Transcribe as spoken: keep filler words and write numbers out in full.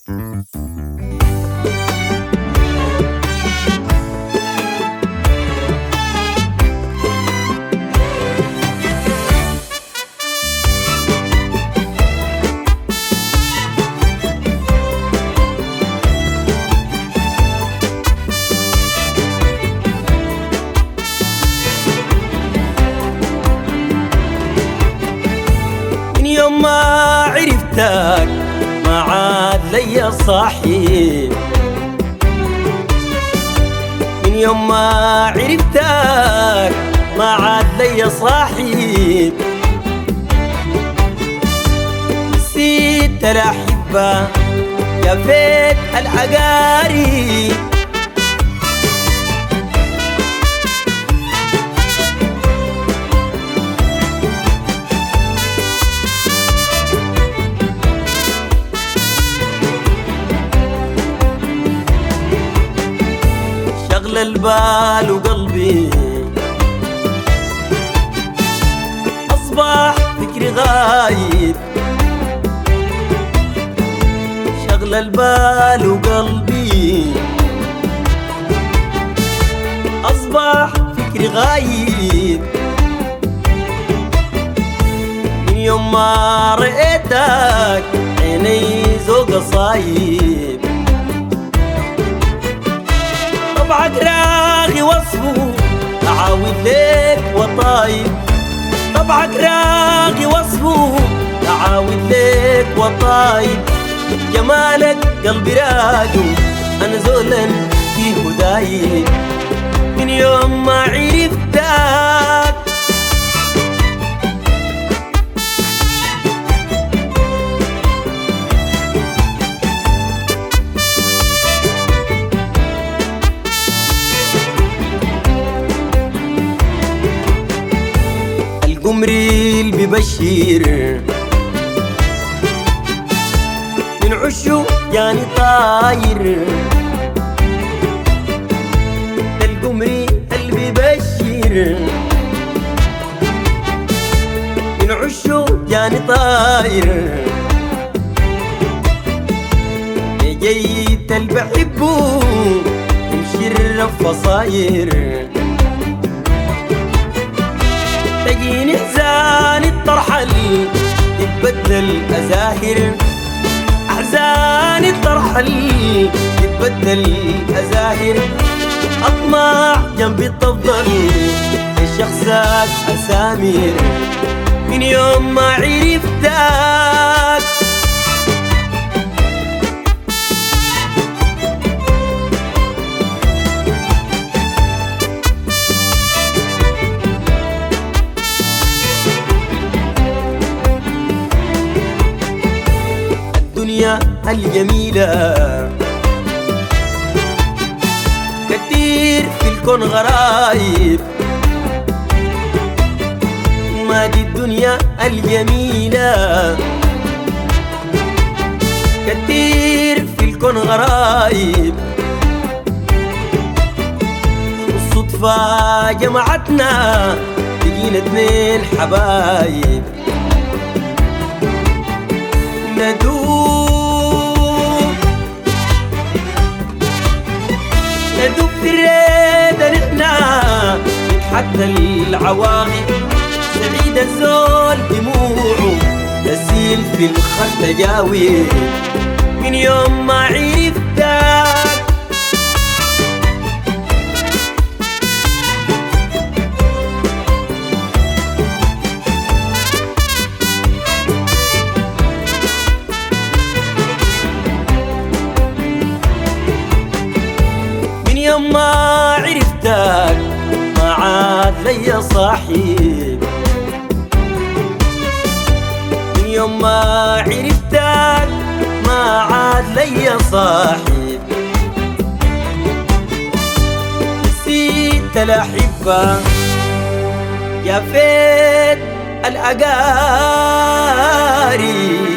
يوم ما عرفتك ما عاد لي صاحب، من يوم ما عرفتك ما عاد لي صاحب، نسيت الأحبة جفيت العقارب، شغل البال وقلبي أصبح فكري غايب، شغل البال وقلبي أصبح فكري غايب، من يوم ما رأيتك عيني ذوق صايب، طبعك راغي وصفه أعاود ليك وطايب، طبعك راغي وصفه أعاود ليك وطايب، جمالك قلبي راقو أنا زولا فيه دايب، من يوم ما عرفتك القمري اللي ببشر من عشو يعني طاير، القمري اللي ببشر من عشو يعني طاير، جيت اللي بحبه يمشي فصاير، تجيني حزان الطرحل يتبدل أزاهر، أحزان الطرحل يتبدل أزاهر، أطمع جنبي تفضل الشخصات أسامر، من يوم ما عرفتك الدنيا الجميلة كتير في الكون غرايب، ما دي الدنيا الجميلة كتير في الكون غرايب، والصدفة جمعتنا بقينا اتنين حبايب، ندوب ندوب في الريدة نحنا نتحدى العواقب، سعيد الزول دموعه تسيل في الخد تجاوب، من يوم ما عرفتك يوم ما عرفتك ما عاد لي صاحب، من يوم ما عرفتك ما عاد لي صاحب، نسيت الأحبة جفيت العقارب.